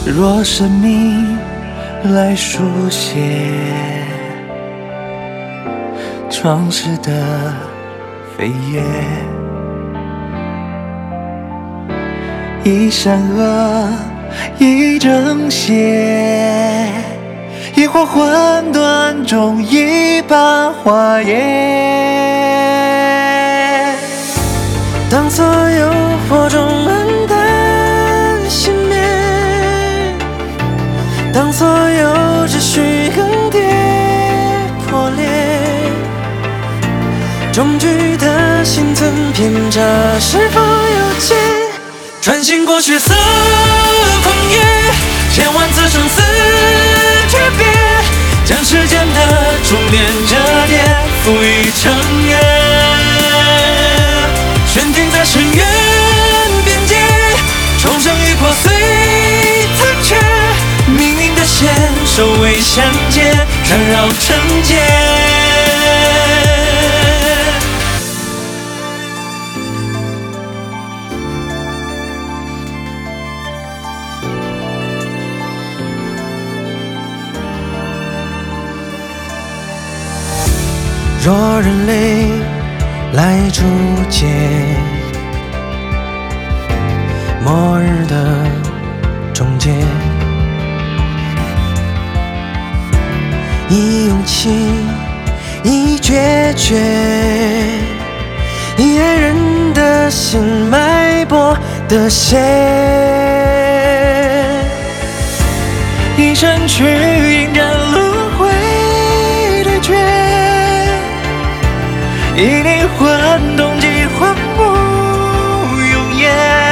若生命来书写创世的飞跃，一善恶，一正邪，一或混沌中一般化野。当所有火种黯淡熄灭，当所有秩序更迭破裂，终局的心存偏差是否有解？穿行过血色旷野，千万次生死诀别，将时间的终点折叠，赋予成约，悬停在深渊边界，重生于破碎残缺，命运的线首尾相接，缠绕成劫。若人类来铸剑，末日的终结，以勇气，以决绝，以爱人的心脉搏的血，以身躯迎战轮回对决，以灵魂冻结魂不永夜，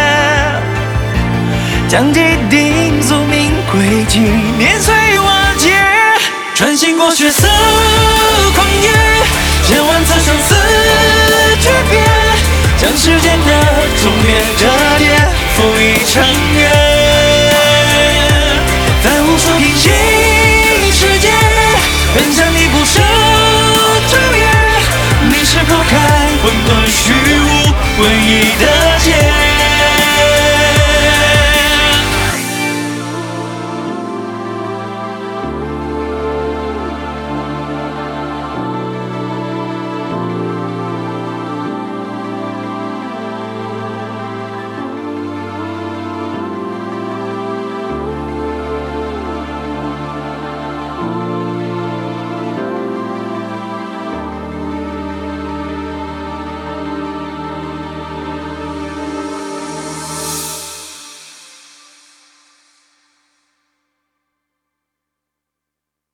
将既定宿命轨迹碾碎瓦解，穿行过血色旷野，千万次生死诀别，将时间的终点折叠，赋予成